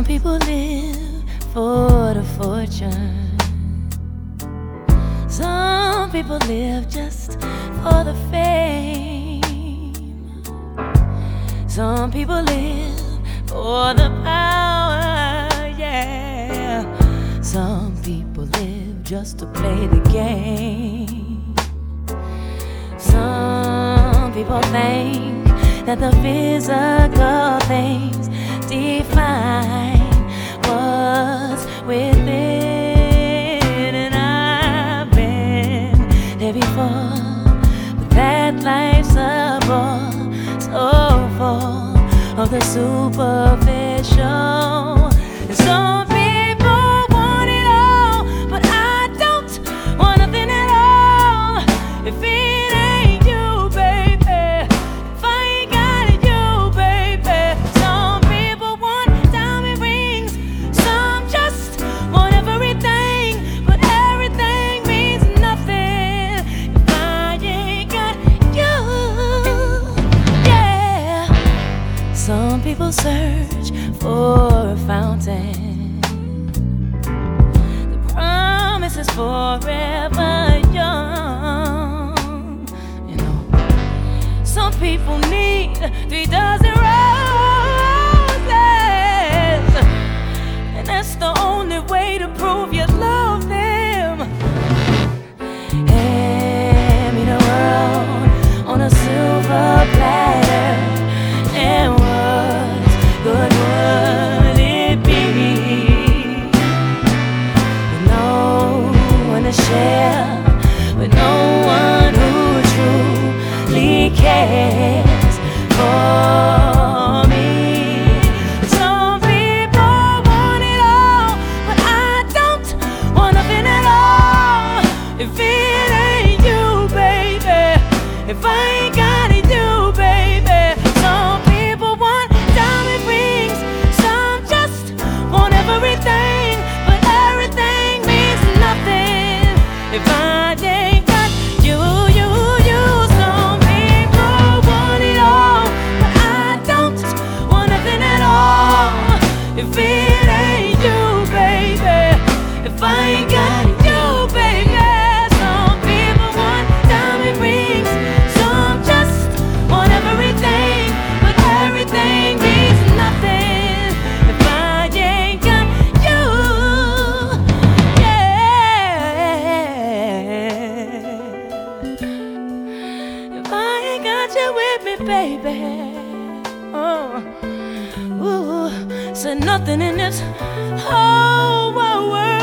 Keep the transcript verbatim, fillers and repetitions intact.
people live for the fortune. Some people live just for the fame. Some people live for the power, yeah. Some people live just to play the game. Some people think that the physical things define what's within, and I've been there before, but that life's a bore so full of the superficial. And some people want it all, but I don't want nothing at all. If it ain't you, baby, if I ain't got it, you, baby. Some people want diamond rings, some just want everything, but everything means nothing if I ain't got you. Yeah. Some people search for a fountain. The promise is forever young. You know, some people need three dozen roses, and that's the only way to prove you love them. Hand me the world on a silver platter, and what good would it be with no one to share, with no one who truly cares for me? Some people want it all, but I don't want nothing at all. If it ain't you, baby, if I ain't got it, you, baby. Some people want diamond rings, some just want everything, but everything means nothing if I ain't got you, you, you. Some people want it all, but I don't want nothing at all. If it ain't you, baby, if I ain't got you, baby. Some people want diamond rings, some just want everything, but everything means nothing if I ain't got you. Yeah. If I ain't got you with me, baby. Oh, ooh, said nothing in this whole world